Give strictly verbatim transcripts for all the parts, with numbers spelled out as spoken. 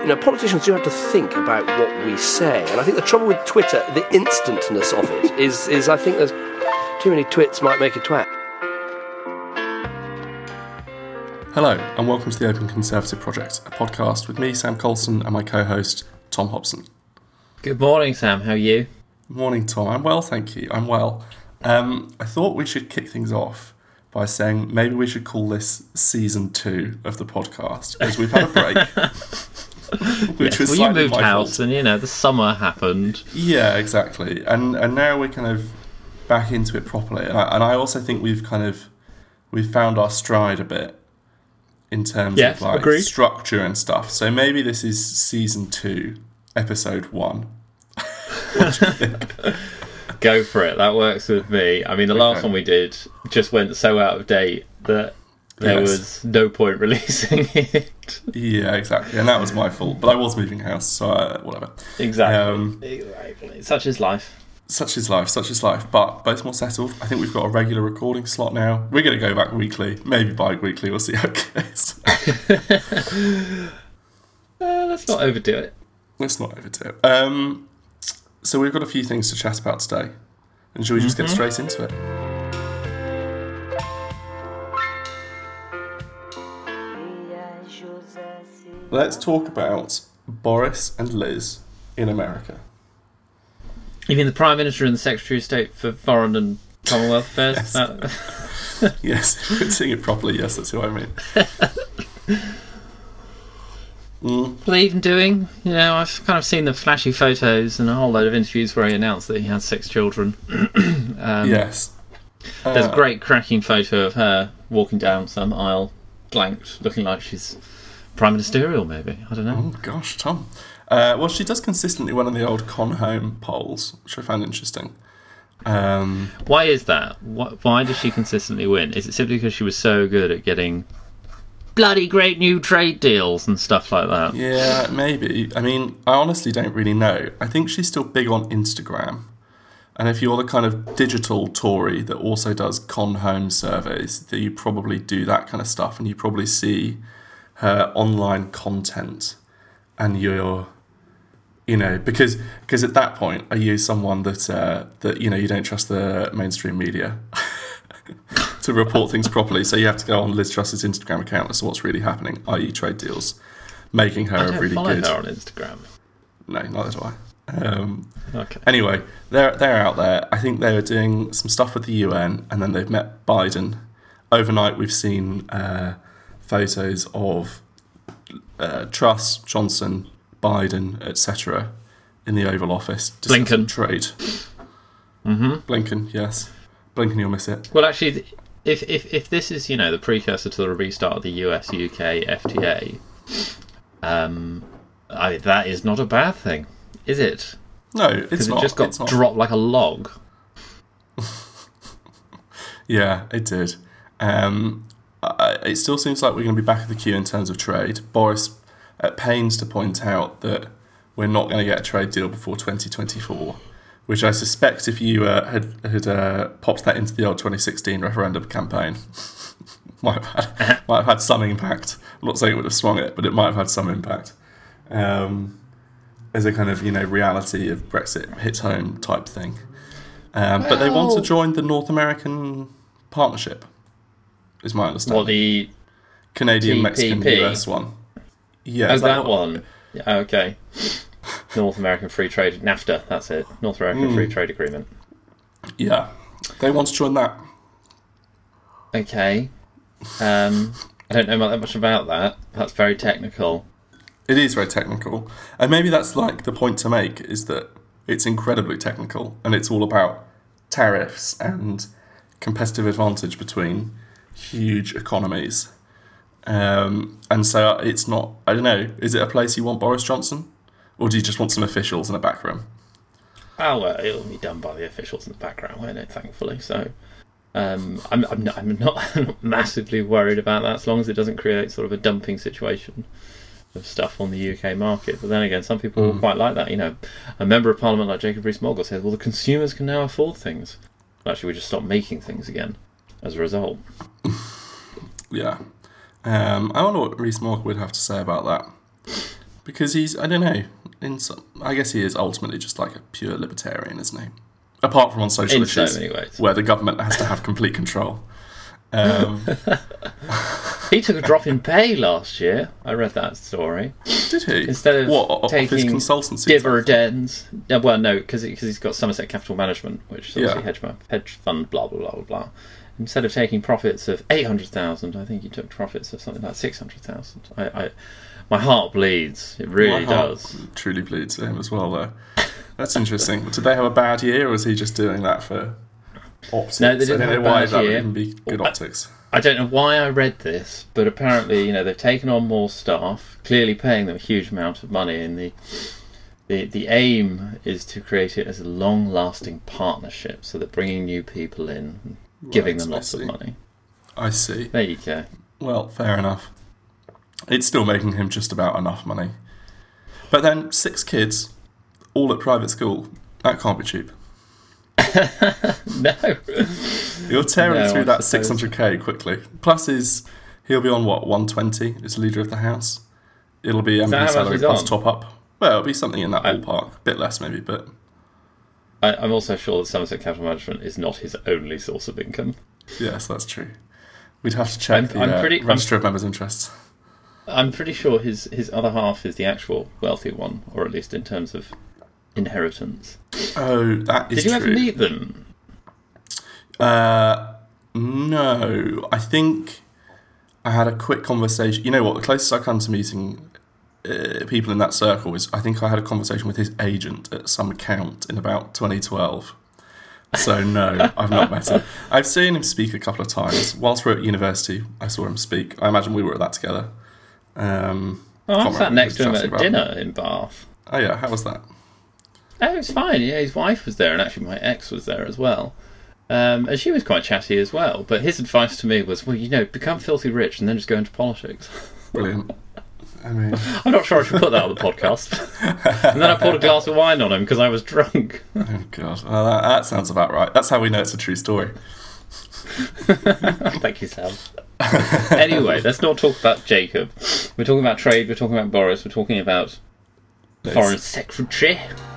you know, politicians do have to think about what we say. And I think the trouble with Twitter, the instantness of it, is, is I think there's too many twits might make a twat. Hello, and welcome to the Open Conservative Project, a podcast with me, Sam Colson, and my co-host, Tom Hobson. Good morning, Sam. How are you? Morning, Tom. I'm well, thank you. I'm well. Um, I thought we should kick things off by saying maybe we should call this season two of the podcast, because we've had a break. which yes, was well, you moved my house, fault. and you know the summer happened. Yeah, exactly. And and now we're kind of back into it properly. And I, and I also think we've kind of we've found our stride a bit in terms yes, of like agreed. structure and stuff. So maybe this is season two, episode one. What do you think? Go for it. That works with me. I mean, the last Okay. one we did just went so out of date that there Yes. was no point releasing it. Yeah, exactly. And that was my fault. But I was moving house, so uh, whatever. Exactly. Um, exactly. Such is life. Such is life, such is life. But both more settled. I think we've got a regular recording slot now. We're going to go back weekly, maybe bi-weekly. We'll see how it goes. Uh, let's not overdo it. Let's not overdo it. Um, so we've got a few things to chat about today. And shall we just Mm-hmm. get straight into it? Let's talk about Boris and Liz in America. You mean the Prime Minister and the Secretary of State for Foreign and Commonwealth Affairs? Yes. That- Yes, putting it properly, yes, that's who I mean. Mm. What are they even doing? You know, I've kind of seen the flashy photos and a whole load of interviews where he announced that he had six children. um, Yes. There's Uh, a great cracking photo of her walking down some aisle, blanked, looking like she's prime ministerial, maybe. I don't know. Oh, gosh, Tom. Uh, well, she does consistently win in the old Con Home polls, which I found interesting. Um, Why is that? Wh- Why does she consistently win? Is it simply because she was so good at getting bloody great new trade deals and stuff like that? yeah, maybe. I mean, I honestly don't really know. I think she's still big on Instagram. And if you're the kind of digital Tory that also does Con Home surveys, that you probably do that kind of stuff, and you probably see her online content, and you're, you know, because because at that point, are you someone that uh, that you know you don't trust the mainstream media to report things properly? So you have to go on Liz Truss's Instagram account as to what's really happening, that is, trade deals, making her I a don't really follow good. her on Instagram. No, neither do I. Um, Okay. Anyway, they're they're out there. I think they were doing some stuff with the U N, and then they've met Biden. Overnight, we've seen uh, photos of uh, Truss, Johnson, Biden, et cetera, in the Oval Office discussing Blinken. trade. Mm-hmm. Blinken, yes, Blinken, you'll miss it. Well, actually, if, if if this is, you know, the precursor to the restart of the U S U K F T A, um, I, that is not a bad thing, is it? No, it's Because it not. just got it's not. dropped like a log. Yeah, it did. Um, I, it still seems like we're going to be back at the queue in terms of trade. Boris at pains to point out that we're not going to get a trade deal before twenty twenty-four, which I suspect if you uh, had, had uh, popped that into the old twenty sixteen referendum campaign, might have had might have had some impact. I'm not saying it would have swung it, but it might have had some impact. Um, as a kind of, you know, reality of Brexit hits home type thing. Um, but they want to Well- join the North American Partnership, is my understanding. What, the... Canadian, T P P? Mexican, U S one. Yeah, Oh, is that one. Yeah, okay. North American Free Trade... NAFTA, that's it. North American Mm. Free Trade Agreement. Yeah, they want to join that. Okay. Um, I don't know that much about that. That's very technical. It is very technical, and maybe that's like the point to make, is that it's incredibly technical, and it's all about tariffs and competitive advantage between huge economies. Um, and so it's not, I don't know, is it a place you want Boris Johnson? Or do you just want some officials in a back room? Oh, well, it'll be done by the officials in the background, won't it, thankfully. So um, I'm, I'm, not, I'm not massively worried about that, as long as it doesn't create sort of a dumping situation of stuff on the U K market. But then again, some people Mm. will quite like that. You know, a member of Parliament like Jacob Rees-Mogg says, well, the consumers can now afford things. Well, actually, we just stop making things again as a result. Yeah. Um, I wonder what Rees-Mogg would have to say about that. Because he's, I don't know, in some, I guess he is ultimately just like a pure libertarian, isn't he? Apart from on social In issues, so many ways. where the government has to have complete control. Um, He took a drop in pay last year. I read that story. did he? Instead of what, off his taking consultancy? dividends. No, well, no, because he's got Somerset Capital Management, which is obviously Yeah. hedge, fund- hedge fund, blah, blah, blah, blah, blah. Instead of taking profits of eight hundred thousand, I think he took profits of something like six hundred thousand. I, I, my heart bleeds. It really My heart does. truly bleeds for him as well, though. That's interesting. Did they have a bad year, or was he just doing that for optics? No, they didn't I don't have know a why bad that would year. even be good I- optics. I don't know why I read this, but apparently, you know, they've taken on more staff, clearly paying them a huge amount of money, and the the the aim is to create it as a long-lasting partnership, so they're bringing new people in, giving Right, them I lots of see. money. I see. There you go. Well, fair enough. It's still making him just about enough money. But then, six kids, all at private school, that can't be cheap. No. You're tearing No, through I that suppose. six hundred k quickly. Plus, is he'll be on what, one twenty as leader of the house? It'll be M that P how much salary he's plus on? top up. Well, it'll be something in that I- ballpark. Bit less, maybe, but I, I'm also sure that Somerset Capital Management is not his only source of income. yes, that's true. We'd have to check I'm- the I'm uh, pretty- I'm- register of members' interests. I'm pretty sure his, his other half is the actual wealthy one, or at least in terms of inheritance. Oh, that is Did you true. ever meet them? Uh, no, I think I had a quick conversation. You know what? The closest I come to meeting uh, people in that circle is I think I had a conversation with his agent at some count in about twenty twelve. So no, I've not met him. I've seen him speak a couple of times. Whilst we we're at university, I saw him speak. I imagine we were at that together. Um, Oh, I can't sat remember next to what him we at were a chatting dinner in Bath. about. Oh yeah, how was that? Oh, it was fine. Yeah, his wife was there, and actually my ex was there as well. Um, and she was quite chatty as well. But his advice to me was, well, you know, become filthy rich and then just go into politics. Brilliant. I mean, I'm not sure I should put that on the podcast. And then I poured a glass of wine on him because I was drunk. oh god, well, that, that sounds about right. That's how we know it's a true story. Thank you, Sam. Anyway, let's not talk about Jacob. We're talking about trade, we're talking about Boris, we're talking about It's- Foreign Secretary.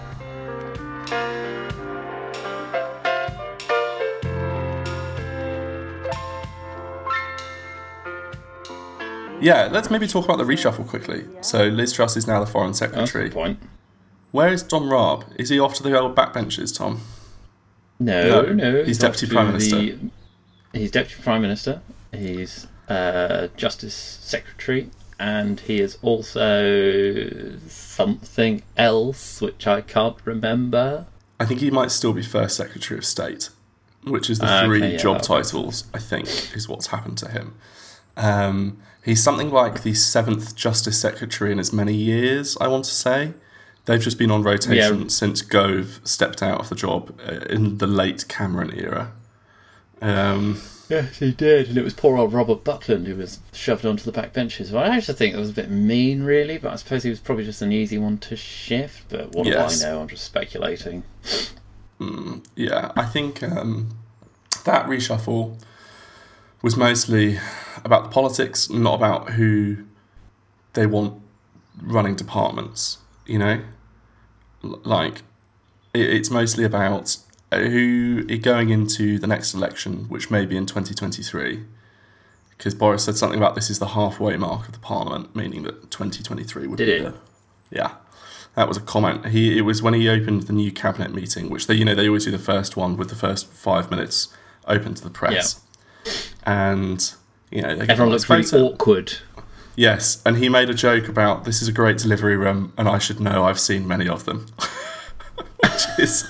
Yeah, let's maybe talk about the reshuffle quickly. So Liz Truss is now the Foreign That's a Secretary. good point. Where is Don Raab? Is he off to the old backbenches, Tom? No, No, no. he's off Deputy to Prime Minister. the- He's Deputy Prime Minister. He's uh, Justice Secretary. And he is also something else, which I can't remember. I think he might still be First Secretary of State, which is the Ah, three okay, yeah, job that'll- titles, I think, is what's happened to him. Um, he's something like the seventh Justice Secretary in as many years, I want to say. They've just been on rotation Yeah. since Gove stepped out of the job uh, in the late Cameron era. Um, Yes, he did, and it was poor old Robert Buckland who was shoved onto the back benches. Well, I actually think that was a bit mean, really, but I suppose he was probably just an easy one to shift. But what Yes. do I know? I'm just speculating. mm, yeah, I think um, that reshuffle was mostly about the politics, not about who they want running departments, you know? L- Like, it, it's mostly about who going into the next election, which may be in twenty twenty-three, because Boris said something about this is the halfway mark of the parliament, meaning that twenty twenty-three would Did be it? the... Yeah, that was a comment. He It was when he opened the new cabinet meeting, which they, you know, they always do the first one with the first five minutes open to the press. And, you know, they Everyone looks very photo. awkward. Yes, and he made a joke about this is a great delivery room, and I should know I've seen many of them. Which is,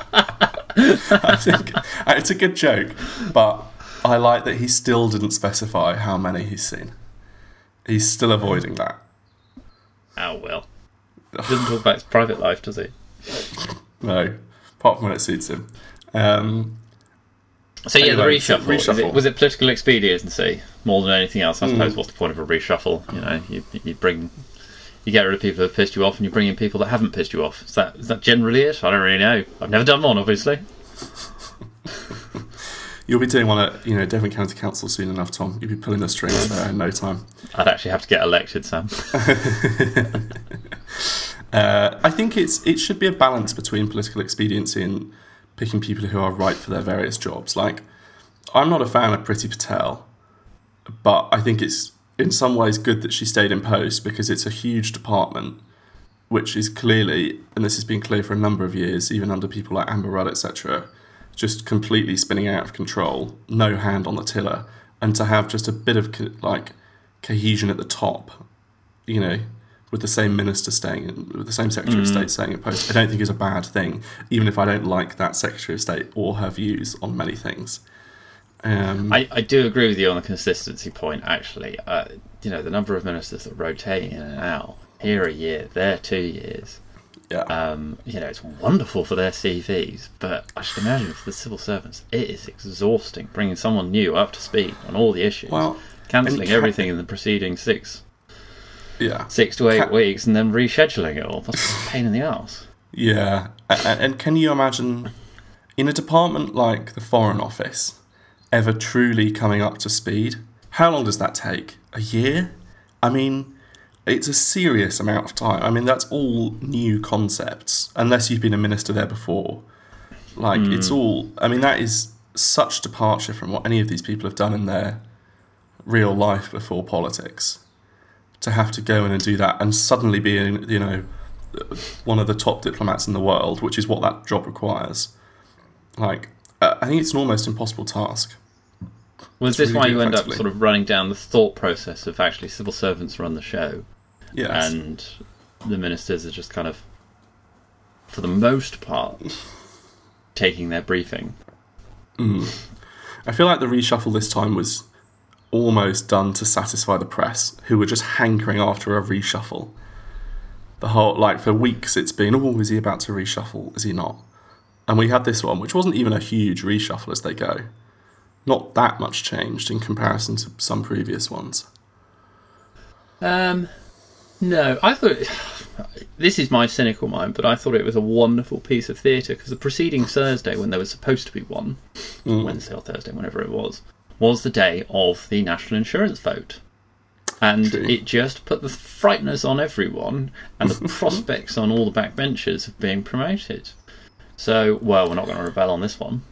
I think, it's a good joke, but I like that he still didn't specify how many he's seen. He's still avoiding that. Oh, well. He doesn't talk about his private life, does he? No, apart from when it suits him. Um, So, yeah, Anyway, the so reshuffle. Was it, reshuffle. was it political expediency more than anything else? I suppose Mm. what's the point of a reshuffle? You know, you, you bring... You get rid of people who have pissed you off and you bring in people that haven't pissed you off. Is that is that generally it? I don't really know. I've never done one, obviously. you You'll be doing one at, you know, Devon County Council soon enough, Tom. You'll be pulling the strings there in no time. I'd actually have to get elected, Sam. uh, I think it's it should be a balance between political expediency and picking people who are right for their various jobs. Like, I'm not a fan of Priti Patel, but I think it's in some ways good that she stayed in post because it's a huge department, which is clearly, and this has been clear for a number of years, even under people like Amber Rudd, et cetera, just completely spinning out of control, no hand on the tiller, and to have just a bit of co- like cohesion at the top, you know, with the same minister staying in, with the same Secretary mm. of State staying in post, I don't think is a bad thing, even if I don't like that Secretary of State or her views on many things. Um, I, I do agree with you on the consistency point, actually. Uh, you know, the number of ministers that rotate in and out, here a year, there two years. Yeah. Um, you know, it's wonderful for their C Vs, but I should imagine for the civil servants, it is exhausting bringing someone new up to speed on all the issues, well, cancelling ca- everything in the preceding six, yeah, six to eight ca- weeks, and then rescheduling it all. That's a pain in the arse. Yeah, and, and can you imagine in a department like the Foreign Office ever truly coming up to speed? How long does that take? A year? I mean, it's a serious amount of time. I mean, that's all new concepts, unless you've been a minister there before. Like, mm. it's all... I mean, that is such departure from what any of these people have done in their real life before politics. To have to go in and do that and suddenly be, you know, one of the top diplomats in the world, which is what that job requires. Like, uh, I think it's an almost impossible task. Was this why you end up sort of running down the thought process of actually civil servants run the show? Yes. And the ministers are just kind of, for the most part, taking their briefing. Mm. I feel like the reshuffle this time was almost done to satisfy the press, who were just hankering after a reshuffle. The whole, like, for weeks it's been, oh, is he about to reshuffle? Is he not? And we had this one, which wasn't even a huge reshuffle as they go. Not that much changed in comparison to some previous ones. Um, no, I thought... This is my cynical mind, but I thought it was a wonderful piece of theatre, because the preceding Thursday, when there was supposed to be one, mm. Wednesday or Thursday, whenever it was, was the day of the national insurance vote. And True. It just put the frighteners on everyone, and the prospects on all the backbenchers of being promoted. So, well, we're not going to rebel on this one.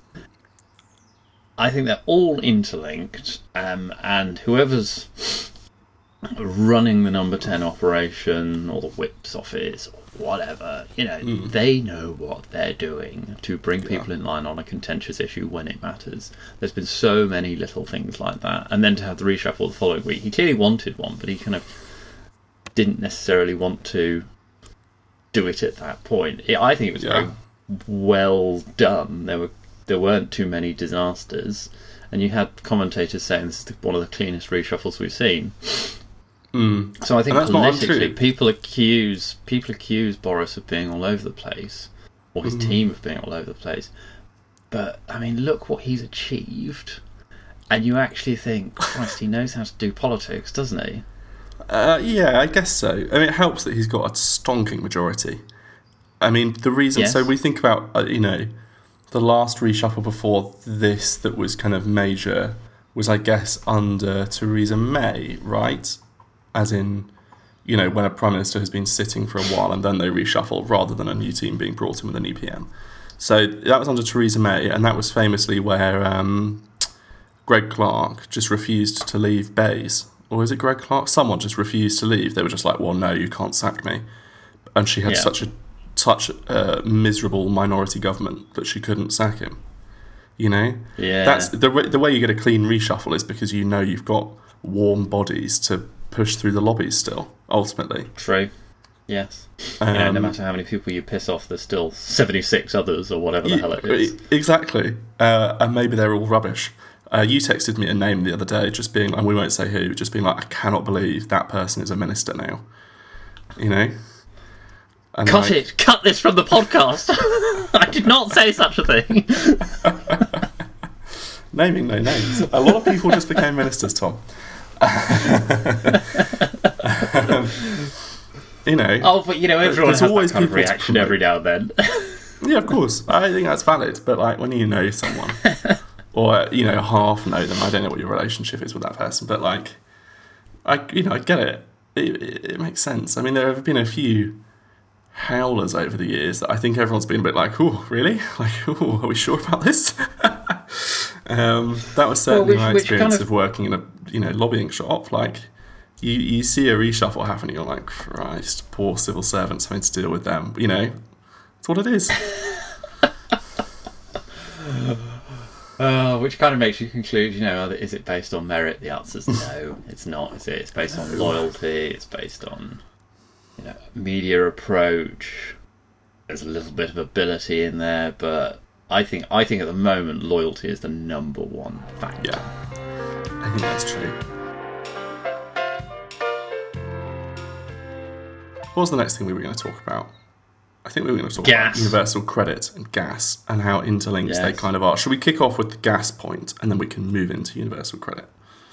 I think they're all interlinked, um, and whoever's running the number ten operation or the whip's office or whatever, you know, mm. they know what they're doing to bring people yeah. in line on a contentious issue when it matters. There's been so many little things like that. And then to have the reshuffle the following week, he clearly wanted one, but he kind of didn't necessarily want to do it at that point. I think it was yeah. very well done. There were There weren't too many disasters, and you had commentators saying this is one of the cleanest reshuffles we've seen. Mm. So I think politically, people accuse people accuse Boris of being all over the place, or his mm. team of being all over the place. But I mean, look what he's achieved, and you actually think, Christ, he knows how to do politics, doesn't he? Uh, yeah, I guess so. I mean, it helps that he's got a stonking majority. I mean, the reason. Yes. So we think about, uh, you know. The last reshuffle before this that was kind of major was, I guess, under Theresa May, right? As in, you know, when a Prime Minister has been sitting for a while and then they reshuffle rather than a new team being brought in with a new P M. So that was under Theresa May, and that was famously where um, Greg Clark just refused to leave Bays. Or was it Greg Clark? Someone just refused to leave. They were just like, well, no, you can't sack me. And she had yeah. such a such a miserable minority government that she couldn't sack him. You know? Yeah. That's the the way you get a clean reshuffle is because you know you've got warm bodies to push through the lobbies still, ultimately. True. Yes. Um, you know, no matter how many people you piss off, there's still seventy-six others or whatever the hell it is. Exactly. Uh, and maybe they're all rubbish. Uh, you texted me a name the other day, just being, and we won't say who, just being like, I cannot believe that person is a minister now. You know? And Cut like, it! Cut this from the podcast! I did not say such a thing! Naming no names. A lot of people just became ministers, Tom. um, you know. Oh, but you know, everyone has always that kind of reaction every now and then. Yeah, of course. I think that's valid, but like when you know someone. or you know, half know them. I don't know what your relationship is with that person, but like, I you know, I get it. It, it, it makes sense. I mean, there have been a few howlers over the years that I think everyone's been a bit like, oh, really? Like, oh, are we sure about this? um, that was certainly well, which, my experience kind of... of working in a you know lobbying shop. Like, you, you see a reshuffle happen, and you're like, Christ, poor civil servants having to deal with them. You know, it's what it is. Uh, which kind of makes you conclude, you know, is it based on merit? The answer's no, it's not. Is it? It's based on loyalty. It's based on, you know, media approach. There's a little bit of ability in there, but I think I think at the moment loyalty is the number one factor. Yeah, I think that's true. What was the next thing we were going to talk about? I think we were going to talk gas. about universal credit and gas and how interlinked yes. they kind of are. Should we kick off with the gas point and then we can move into universal credit?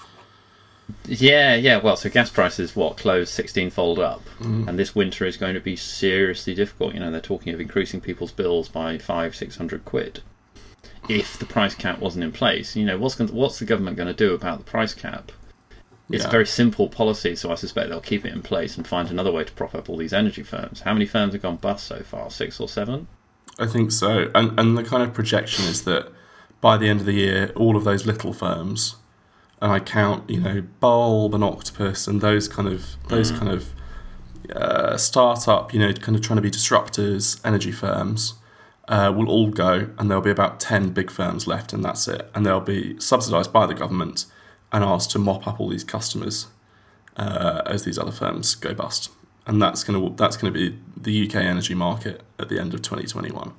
Yeah, yeah. Well, so gas prices, what, closed sixteen-fold up. Mm. And this winter is going to be seriously difficult. You know, they're talking of increasing people's bills by five, six hundred quid. If the price cap wasn't in place, you know, what's going to, what's the government going to do about the price cap? It's yeah. a very simple policy, so I suspect they'll keep it in place and find another way to prop up all these energy firms. How many firms have gone bust so far? Six or seven? I think so. And and the kind of projection is that by the end of the year, all of those little firms, and I count, you know, Bulb and Octopus and those kind of those mm. kind of uh, startup, you know, kind of trying to be disruptors, energy firms, uh, will all go, and there'll be about ten big firms left, and that's it. And they'll be subsidised by the government and asked to mop up all these customers uh, as these other firms go bust, and that's going to that's going to be the U K energy market at the end of twenty twenty-one.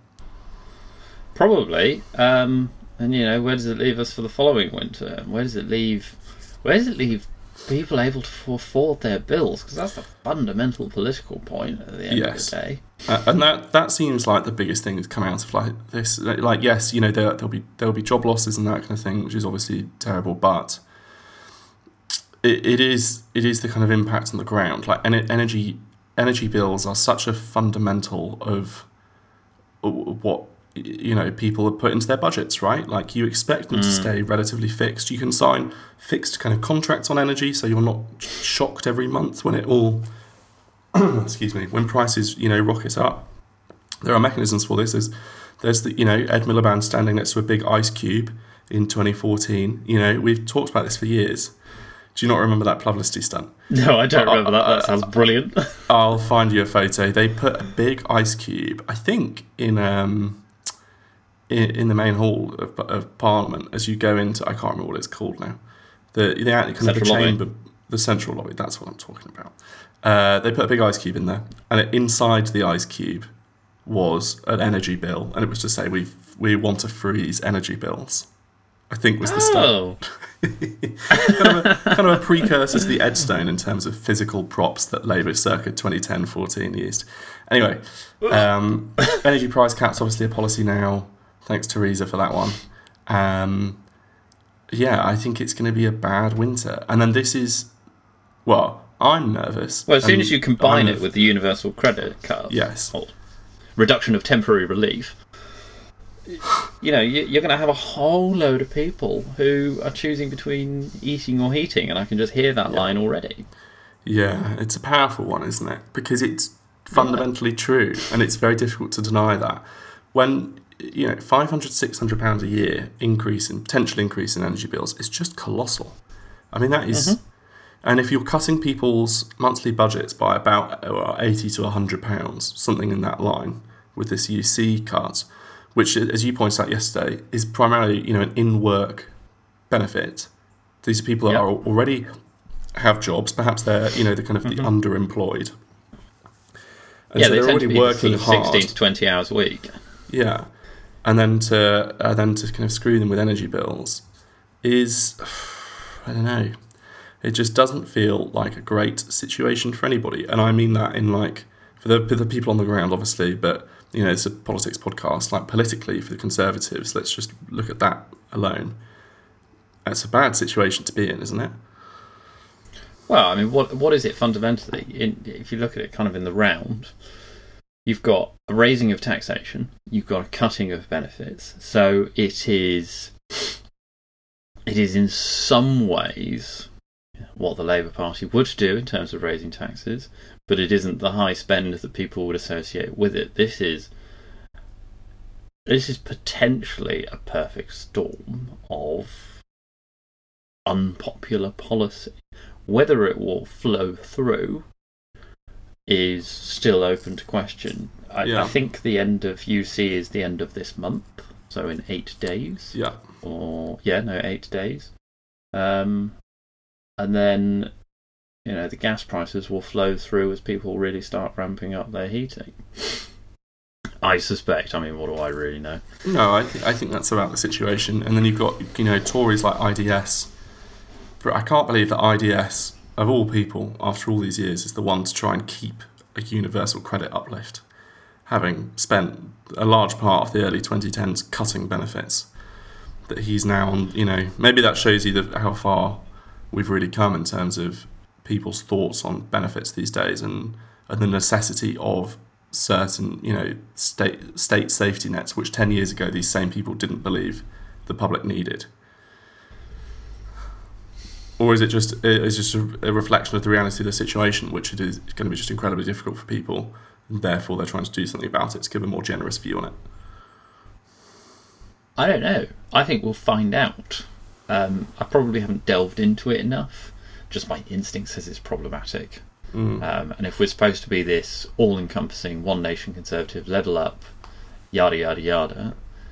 Probably, um, and you know, where does it leave us for the following winter? Where does it leave? Where does it leave people able to afford their bills? Because that's the fundamental political point at the end yes. of the day. Uh, and that that seems like the biggest thing that's come out of like this. Like, yes, you know, there, there'll be there'll be job losses and that kind of thing, which is obviously terrible, but It, it is it is the kind of impact on the ground. Like energy energy bills are such a fundamental of what you know people have put into their budgets, right? Like you expect them mm. to stay relatively fixed. You can sign fixed kind of contracts on energy, so you're not shocked every month when it all excuse me when prices you know rocket up. There are mechanisms for this. There's there's the you know Ed Miliband standing next to a big ice cube in twenty fourteen. You know we've talked about this for years. Do you not remember that publicity stunt? No, I don't remember that. That sounds brilliant. I'll find you a photo. They put a big ice cube, I think, in um, in, in the main hall of, of Parliament as you go into. I can't remember what it's called now. The the kind of the chamber, lobby. the central lobby. That's what I'm talking about. Uh, they put a big ice cube in there, and it, inside the ice cube was an energy bill, and it was to say we we want to freeze energy bills. I think was the oh. start. kind, of a, kind of a precursor to the Edstone in terms of physical props that Labour circa twenty ten fourteen used. Anyway, um, energy price caps obviously a policy now. Thanks Theresa for that one. Um, yeah, I think it's going to be a bad winter. And then this is, well, I'm nervous. Well, as soon as you combine I'm it with the universal credit cut, yes, or reduction of temporary relief, you know, you're going to have a whole load of people who are choosing between eating or heating, and I can just hear that yeah. line already. Yeah, it's a powerful one, isn't it? Because it's fundamentally yeah. true, and it's very difficult to deny that. When, you know, five hundred, six hundred pounds a year increase in, potential increase in energy bills is just colossal. I mean, that is... Mm-hmm. And if you're cutting people's monthly budgets by about eighty to one hundred pounds, something in that line, with this U C cut, which, as you pointed out yesterday, is primarily, you know, an in-work benefit. These people yep. are already have jobs. Perhaps they're, you know, the kind of the mm-hmm. underemployed. And yeah, so they they're tend already to be working sort of hard. sixteen to twenty hours a week. Yeah, and then to uh, then to kind of screw them with energy bills is, I don't know. It just doesn't feel like a great situation for anybody, and I mean that in like for the for the people on the ground, obviously, but. You know, it's a politics podcast, like politically for the Conservatives, let's just look at that alone. It's a bad situation to be in, isn't it? Well, I mean, what what is it fundamentally? In, if you look at it kind of in the round, you've got a raising of taxation, you've got a cutting of benefits. So it is it is in some ways what the Labour Party would do in terms of raising taxes, but it isn't the high spend that people would associate with it. This is this is potentially a perfect storm of unpopular policy. Whether it will flow through is still open to question. I, Yeah. I think the end of U C is the end of this month, so in eight days. Yeah. Or yeah, no, eight days. Um, and then, you know, the gas prices will flow through as people really start ramping up their heating. I suspect. I mean, what do I really know? No, I, th- I think that's about the situation. And then you've got, you know, Tories like I D S. But I can't believe that I D S, of all people, after all these years, is the one to try and keep a universal credit uplift, having spent a large part of the early twenty tens cutting benefits. That he's now on, you know, maybe that shows you the, how far we've really come in terms of people's thoughts on benefits these days, and, and the necessity of certain, you know, state state safety nets, which ten years ago these same people didn't believe the public needed. Or is it just is just a, a reflection of the reality of the situation, which it is going to be just incredibly difficult for people, and therefore they're trying to do something about it to give a more generous view on it? I don't know. I think we'll find out. Um, I probably haven't delved into it enough. Just my instinct says it's problematic. Mm. Um, and if we're supposed to be this all-encompassing, one-nation conservative, level up, yada, yada, yada,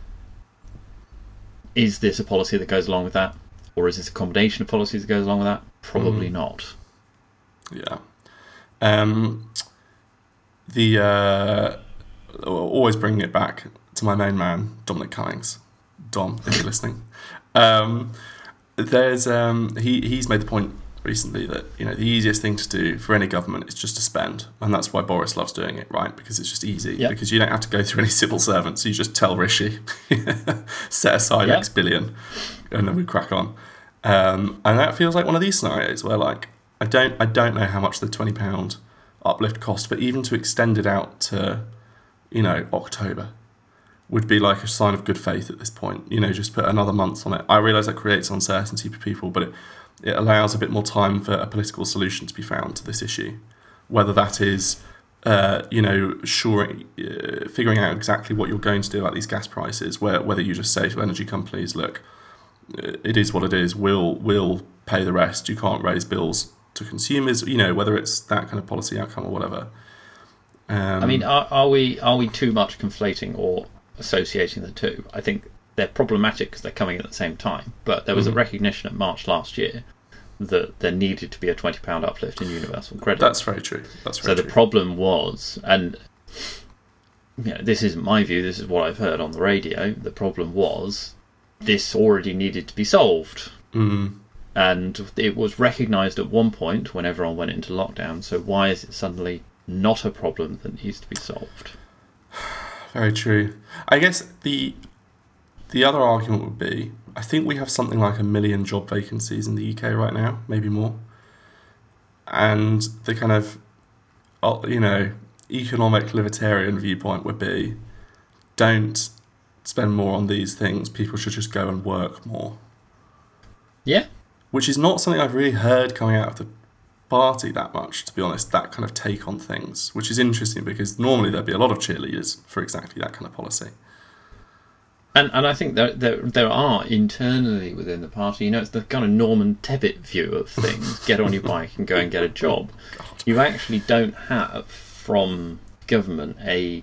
is this a policy that goes along with that? Or is this a combination of policies that goes along with that? Probably Mm. not. Yeah. Um, the uh, always bringing it back to my main man, Dominic Cummings. Dom, if you're listening. Um, there's um, he he's made the point recently that, you know, the easiest thing to do for any government is just to spend, and that's why Boris loves doing it, right? Because it's just easy. Yep. Because you don't have to go through any civil servants. You just tell Rishi, set aside Yep. X billion, and then we crack on. Um, and that feels like one of these scenarios where, like, I don't I don't know how much the twenty pound uplift cost, but even to extend it out to, you know, October would be like a sign of good faith at this point. You know, just put another month on it. I realise that creates uncertainty for people, but it, it allows a bit more time for a political solution to be found to this issue. Whether that is, uh, you know, sure, uh, figuring out exactly what you're going to do about these gas prices, where, whether you just say to energy companies, look, it is what it is, we'll, we'll pay the rest, you can't raise bills to consumers, you know, whether it's that kind of policy outcome or whatever. Um, I mean, are, are we are we too much conflating or associating the two? I think they're problematic because they're coming at the same time. But there was Mhm. a recognition at March last year that there needed to be a twenty pound uplift in universal credit. That's very true. That's very so the true. problem was, and you know, this isn't my view, this is what I've heard on the radio, the problem was this already needed to be solved. Mm. And it was recognised at one point when everyone went into lockdown, so why is it suddenly not a problem that needs to be solved? Very true. I guess the the other argument would be, I think we have something like a million job vacancies in the U K right now, maybe more. And the kind of, uh, you know, economic libertarian viewpoint would be, don't spend more on these things. People should just go and work more. Yeah. Which is not something I've really heard coming out of the party that much, to be honest, that kind of take on things, which is interesting because normally there'd be a lot of cheerleaders for exactly that kind of policy. And and I think there, there there are internally within the party, you know, it's the kind of Norman Tebbit view of things. Get on your bike and go and get a job. God. You actually don't have from government a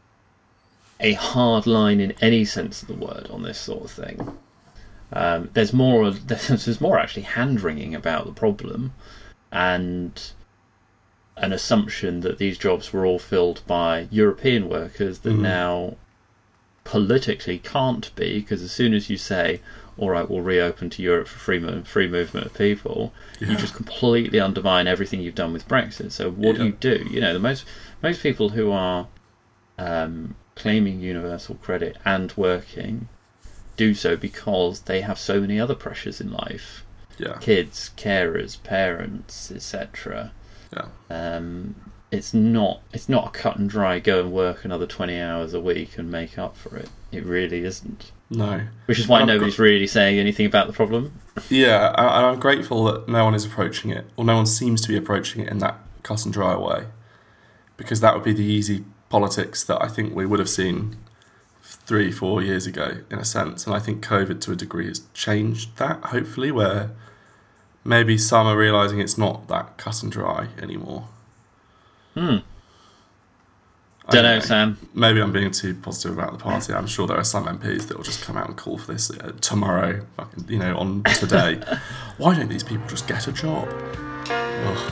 a hard line in any sense of the word on this sort of thing. Um, there's more there's more actually hand wringing about the problem, and an assumption that these jobs were all filled by European workers that Mm. now politically can't be, because as soon as you say, all right, we'll reopen to Europe for free, mo- free movement of people, Yeah. you just completely undermine everything you've done with Brexit. So what Yeah. do you do? You know, the most most people who are um, claiming universal credit and working do so because they have so many other pressures in life. Yeah. Kids, carers, parents, et cetera. Yeah. Um, it's not it's not a cut and dry go and work another twenty hours a week and make up for it. It really isn't. No. Which is why And I've nobody's got- really saying anything about the problem. Yeah, I- and I'm grateful that no one is approaching it, or no one seems to be approaching it in that cut and dry way, because that would be the easy politics that I think we would have seen three, four years ago, in a sense. And I think COVID, to a degree, has changed that, hopefully, where maybe some are realising it's not that cut and dry anymore. Hmm. I Don't know, Sam. Maybe I'm being too positive about the party. I'm sure there are some M Ps that will just come out and call for this uh, tomorrow, fucking, you know, on today. Why don't these people just get a job? Ugh.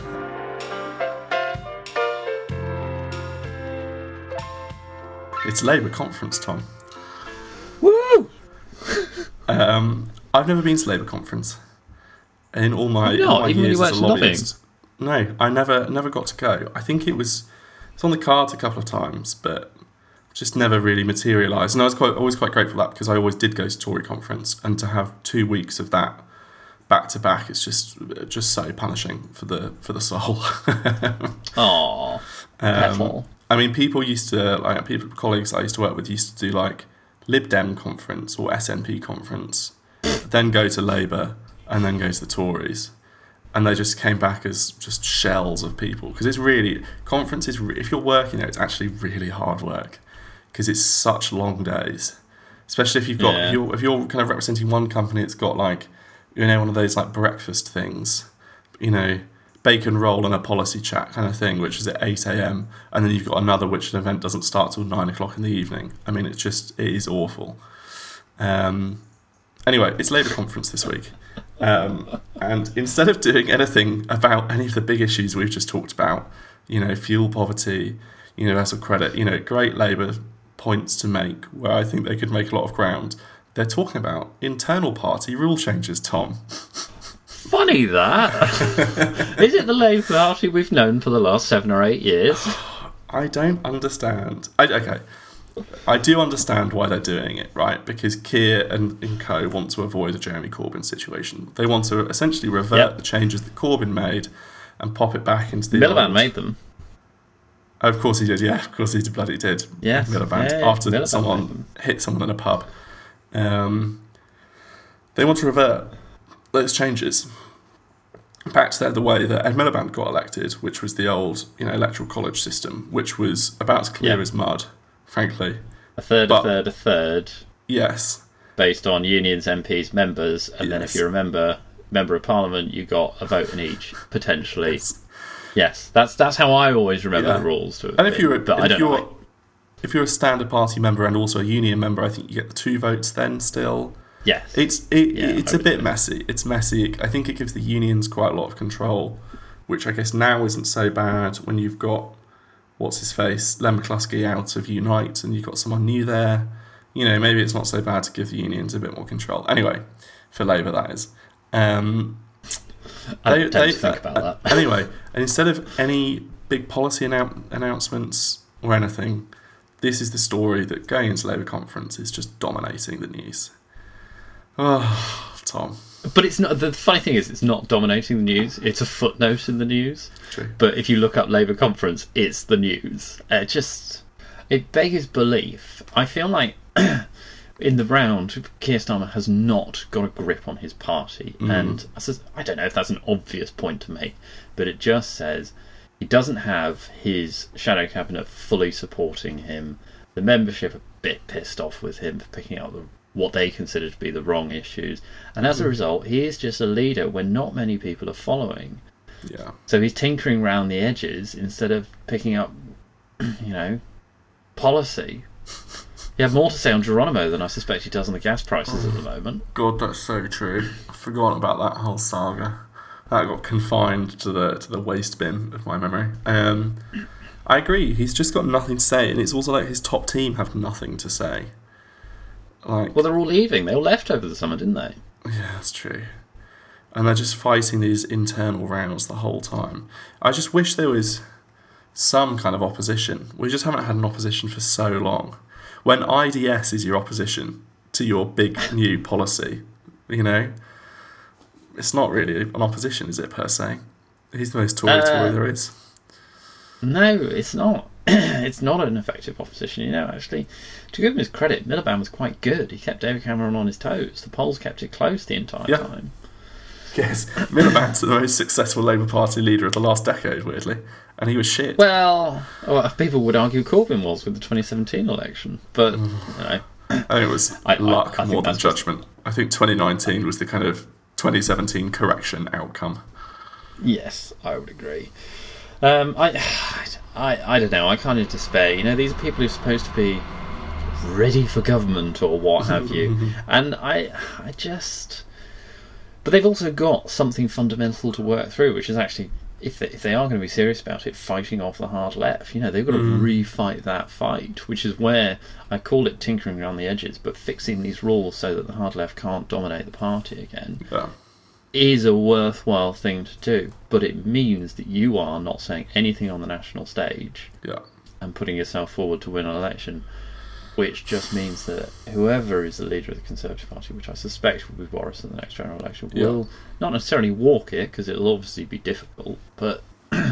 It's Labour conference, Tom. Woo! Um, I've never been to Labour conference. In all my, You've in not, all my even when years you as a worked in lobbyist. No, I never never got to go. I think it was it's on the cards a couple of times, but just never really materialised. And I was quite always quite grateful for that, because I always did go to Tory conference, and to have two weeks of that back to back is just just so punishing for the for the soul. Aww. Um, I mean, people used to, like, people, colleagues I used to work with used to do, like, Lib Dem conference or S N P conference, then go to Labour, and then go to the Tories. And they just came back as just shells of people. Because it's really, conferences, if you're working there, it's actually really hard work. Because it's such long days. Especially if you've got, Yeah. if, you're, if you're kind of representing one company, it's got, like, you know, one of those, like, breakfast things, you know, bacon roll and a policy chat kind of thing, which is at eight a.m. And then you've got another which an event doesn't start till nine o'clock in the evening. I mean, it's just, it is awful. Um, anyway, it's Labour conference this week. Um, and instead of doing anything about any of the big issues we've just talked about, you know, fuel poverty, universal credit, you know, great Labour points to make where I think they could make a lot of ground, they're talking about internal party rule changes, Tom. Funny that. Is it the Labour Party we've known for the last seven or eight years? I don't understand. I, okay, I do understand why they're doing it, right? Because Keir and, and co want to avoid a Jeremy Corbyn situation. They want to essentially revert Yep. the changes that Corbyn made and pop it back into the Miliband old. made them. Oh, of course he did, yeah. Of course he did, bloody did. Yes. Miliband, Yeah, after Miliband made someone them. hit someone in a pub. Um, they want to revert those changes back to the way that Ed Miliband got elected, which was the old, you know, electoral college system, which was about as clear Yeah. as mud, frankly. A third, But- a third, a third, Yes. based on unions, M Ps, members, and then if Yes. you're a member, member of parliament, you got a vote in each, potentially. It's- Yes, that's that's how I always remember Yeah. the rules. To have And if been, you're a, but I if don't you're know. if you're a standard party member and also a union member, I think you get the two votes then still. Yes, It's it, Yeah, it's I a would bit say. messy. It's messy. I think it gives the unions quite a lot of control, which I guess now isn't so bad when you've got what's his face, Len McCluskey out of Unite, and you've got someone new there. You know, maybe it's not so bad to give the unions a bit more control. Anyway, for Labour that is. Um, I they- tend they- to think about uh, that. Anyway, and instead of any big policy annou- announcements or anything, this is the story that going into Labour conference is just dominating the news. Oh, Tom. But it's not. The funny thing is, it's not dominating the news. It's a footnote in the news. True. But if you look up Labour conference, it's the news. It just it beggars belief. I feel like in the round, Keir Starmer has not got a grip on his party, Mm. and I says I don't know if that's an obvious point to make, but it just says he doesn't have his shadow cabinet fully supporting him. The membership are a bit pissed off with him for picking up the, what they consider to be the wrong issues, and as a result, he is just a leader when not many people are following. Yeah. So he's tinkering around the edges instead of picking up, you know, policy. He had more to say on Geronimo than I suspect he does on the gas prices at the moment. God, that's so true. I've forgotten about that whole saga. That got confined to the to the waste bin of my memory. Um, I agree. He's just got nothing to say, and it's also like his top team have nothing to say. Like, Well, they're all leaving. They all left over the summer, didn't they? yeah, that's true. And they're just fighting these internal rows the whole time. I just wish there was some kind of opposition. We just haven't had an opposition for so long. When I D S is your opposition to your big new policy, you know, it's not really an opposition, is it, per se? He's the most Tory Uh, Tory there is. No, it's not. it's not an effective opposition. You know, actually, to give him his credit, Miliband was quite good. He kept David Cameron on his toes. The polls kept it close the entire Yeah. time. Yes, Miliband's the most successful Labour Party leader of the last decade, weirdly, and he was shit. Well, well, people would argue Corbyn was with the twenty seventeen election, but you know, I think it was I- I- luck I think more than that's just- judgment. I think twenty nineteen was the kind of twenty seventeen correction outcome. yes, I would agree. Um, I, I, I don't know. I kind of despair. You know, these are people who are supposed to be ready for government or what have you, and I, I just. But they've also got something fundamental to work through, which is actually, if they, if they are going to be serious about it, fighting off the hard left. You know, they've got to Mm. refight that fight, which is where I call it tinkering around the edges, but fixing these rules so that the hard left can't dominate the party again Yeah. is a worthwhile thing to do. But it means that you are not saying anything on the national stage Yeah. and putting yourself forward to win an election, which just means that whoever is the leader of the Conservative Party, which I suspect will be Boris in the next general election, Yeah. will not necessarily walk it, because it'll obviously be difficult, but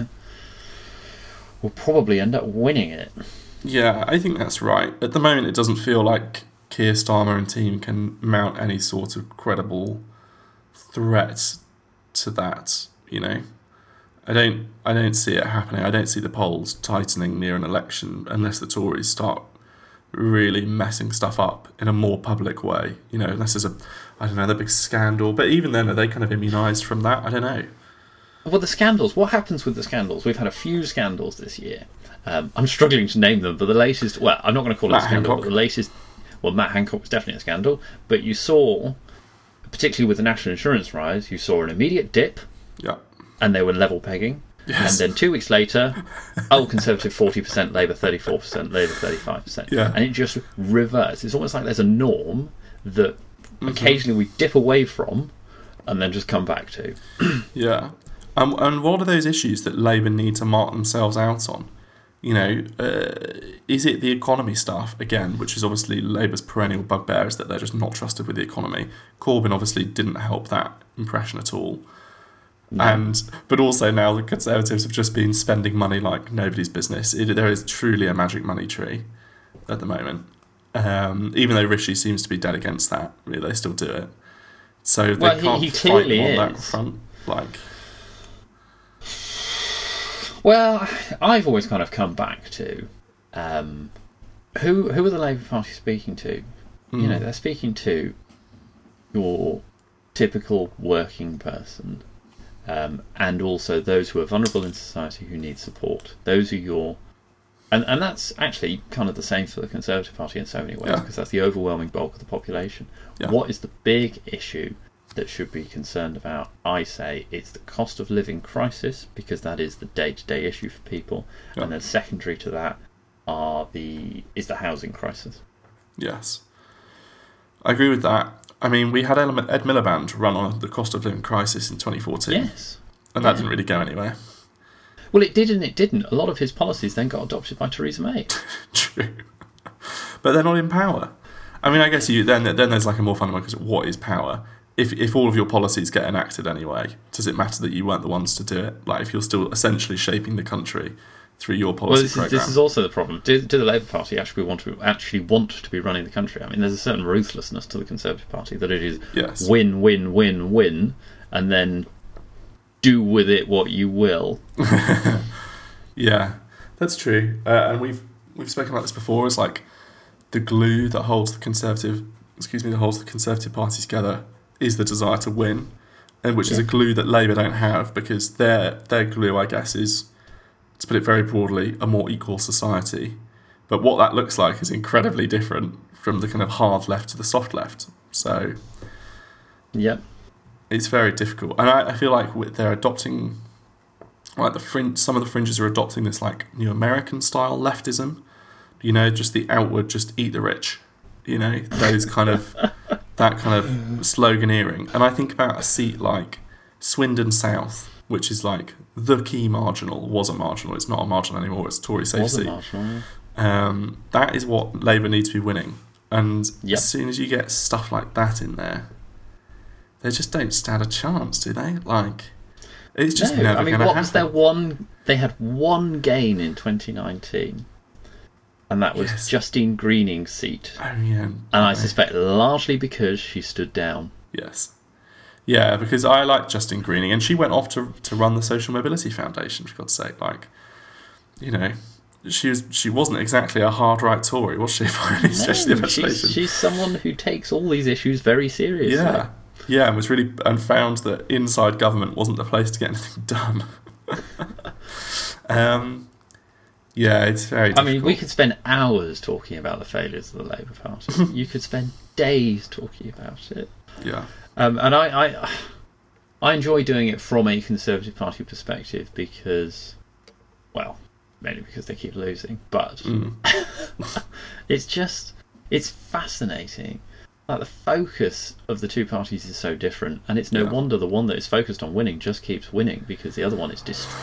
will probably end up winning it. Yeah, I think that's right. At the moment, it doesn't feel like Keir Starmer and team can mount any sort of credible threat to that. You know, I don't, I don't see it happening. I don't see the polls tightening near an election unless the Tories start really messing stuff up in a more public way. You know, unless there's a, I don't know, the big scandal. But even then, are they kind of immunised from that? I don't know. Well, the scandals, what happens with the scandals? We've had a few scandals this year. Um, I'm struggling to name them, but the latest, well, I'm not going to call it Matt a scandal, Hancock. but the latest, well, Matt Hancock was definitely a scandal, but you saw, particularly with the national insurance rise, you saw an immediate dip, Yeah. and they were level pegging. Yes. And then two weeks later, oh, Conservative forty percent, Labour thirty-four percent, Labour thirty-five percent. Yeah. And it just reverts. It's almost like there's a norm that Mm-hmm. occasionally we dip away from and then just come back to. Yeah. Um, and what are those issues that Labour need to mark themselves out on? You know, uh, is it the economy stuff, again, which is obviously Labour's perennial bugbear, is that they're just not trusted with the economy. Corbyn obviously didn't help that impression at all. No. And But also now the Conservatives have just been spending money like nobody's business. It, there is truly a magic money tree at the moment. Um, even though Rishi seems to be dead against that, really, they still do it. So they Well, he- can't he fight clearly them on that is. front. Like, Well, I've always kind of come back to um, who who are the Labour Party speaking to? You know, they're speaking to your typical working person, um, and also those who are vulnerable in society who need support. Those are your, and and that's actually kind of the same for the Conservative Party in so many ways, Yeah. because that's the overwhelming bulk of the population. Yeah. What is the big issue that should be concerned about? I say it's the cost of living crisis, because that is the day-to-day issue for people, Yeah. and then secondary to that are the is the housing crisis. yes. I agree with that. I mean, we had Ed Miliband run on the cost of living crisis in twenty fourteen, Yes. and that Yeah. didn't really go anywhere. Well, it did and it didn't. A lot of his policies then got adopted by Theresa May. True. But they're not in power. I mean, I guess you then then there's like a more fundamental question: what is power? If if all of your policies get enacted anyway, does it matter that you weren't the ones to do it? Like, if you're still essentially shaping the country through your policy Well, this is, program. this is also the problem. Do, do the Labour Party actually want to actually want to be running the country? I mean, there's a certain ruthlessness to the Conservative Party that it is Yes. win, win, win, win, and then do with it what you will. Yeah, that's true. Uh, and we've we've spoken about this before. It's like the glue that holds the conservative, excuse me, that holds the Conservative Party together is the desire to win, and which is a Yeah. glue that Labour don't have, because their their glue, I guess, is, to put it very broadly, a more equal society. But what that looks like is incredibly different from the kind of hard left to the soft left. So Yep. it's very difficult, and I, I feel like with- they're adopting, like the fringe. Some of the fringes are adopting this like new American style leftism. You know, just the outward, just eat the rich. You know, those kind of that kind of sloganeering. And I think about a seat like Swindon South, which is like the key marginal. Was a marginal. It's not a marginal anymore. It's a Tory safe Wasn't seat. marginal. Um, that is what Labour needs to be winning. And Yep. as soon as you get stuff like that in there, they just don't stand a chance, do they? Like, it's just No, never I mean, going to what happen. was their one? they had one gain in twenty nineteen, and that was Yes. Justine Greening's seat. Oh, yeah. And I suspect largely because she stood down. Yes. Yeah, because I like Justine Greening, and she went off to to run the Social Mobility Foundation, for God's sake. Like, you know, she was she wasn't exactly a hard right Tory, was she? By any stretch of the No, she's, imagination. she's someone who takes all these issues very seriously. Yeah, yeah, and was really and found that inside government wasn't the place to get anything done. um, yeah, it's very. I Difficult. mean, we could spend hours talking about the failures of the Labour Party. You could spend days talking about it. Yeah, Um, and I, I, I enjoy doing it from a Conservative Party perspective because, well, mainly because they keep losing. But mm. it's just, it's fascinating. Like, the focus of the two parties is so different, and it's no Yeah. wonder the one that is focused on winning just keeps winning because the other one is destroyed.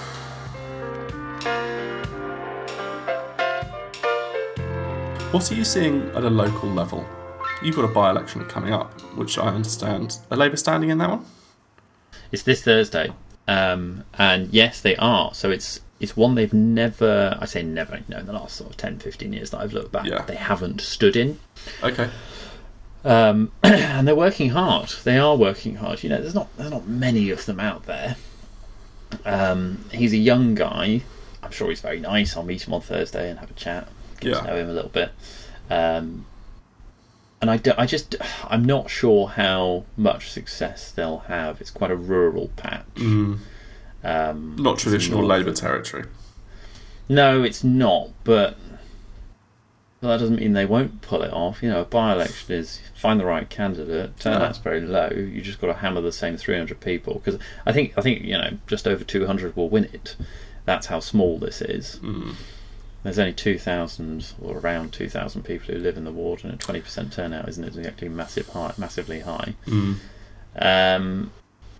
What are you seeing at a local level? You've got a by-election coming up, which I understand. Are Labour standing in that one? It's this Thursday, um, and yes, they are. So it's it's one they've never, I say never, you know, in the last sort of ten, fifteen years that I've looked back, Yeah. they haven't stood in. Okay. Um, and they're working hard. They are working hard. You know, there's not there's not many of them out there. Um, he's a young guy. I'm sure he's very nice. I'll meet him on Thursday and have a chat, get Yeah. to know him a little bit. Um, and I, do, I just I'm not sure how much success they'll have. It's quite a rural patch. Mm. Um, Not it's traditional not- Labour territory. No, it's not. But well, that doesn't mean they won't pull it off. You know, a by-election is find the right candidate. Turnout's very low. You just got to hammer the same three hundred people because I think I think you know just over two hundred will win it. That's how small this is. Mm. There's only two thousand or around two thousand people who live in the ward, and a twenty percent turnout isn't exactly massive high, massively high. Mm. Um,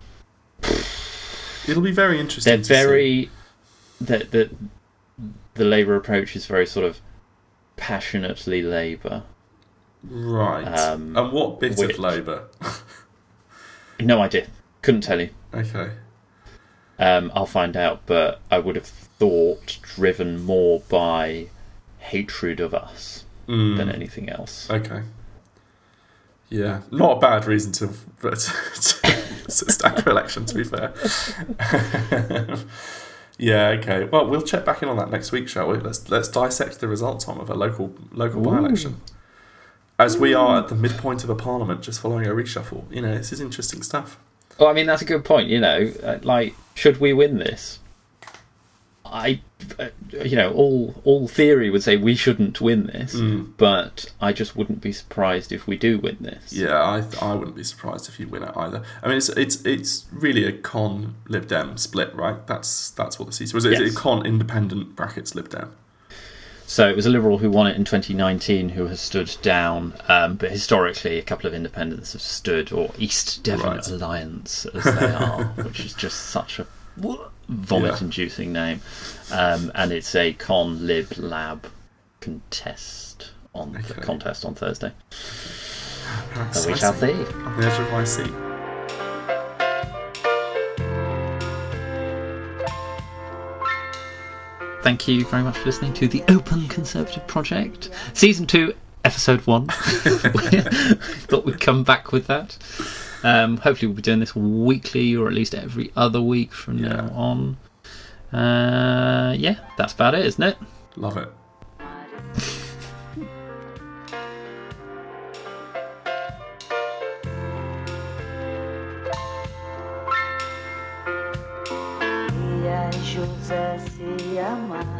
It'll be very interesting. they're to very that the, the Labour approach is very sort of passionately Labour. see. Right. um, and what bit which- of Labour? No idea. Couldn't tell you. Okay. Um, I'll find out, but I would have thought driven more by hatred of us Mm. than anything else. Okay. Yeah, not a bad reason to, but to stand for election. To be fair. Yeah. Okay. Well, we'll check back in on that next week, shall we? Let's let's dissect the results, Tom, of a local local Ooh. by-election. As we are at the midpoint of a parliament, just following a reshuffle. You know, this is interesting stuff. Well, I mean, that's a good point. You know, uh, like, should we win this? I, uh, you know, all all theory would say we shouldn't win this, Mm. but I just wouldn't be surprised if we do win this. Yeah, I I wouldn't be surprised if you win it either. I mean, it's it's it's really a con Lib Dem split, right? That's that's what this is. Was it, is Yes. it a con independent brackets Lib Dem? So it was a Liberal who won it in twenty nineteen who has stood down, um, but historically a couple of independents have stood, or East Devon Right. Alliance as they are, which is just such a vomit-inducing name. Um, and it's a con Lib Lab contest on the Okay. contest on Thursday. How So we shall exciting. see. On the edge of my seat. Thank you very much for listening to the Open Conservative Project, Season two, Episode one. Thought we'd come back with that. Um, hopefully we'll be doing this weekly, or at least every other week from Yeah. now on. Uh, yeah, that's about it, isn't it? Love it. E a José se amar.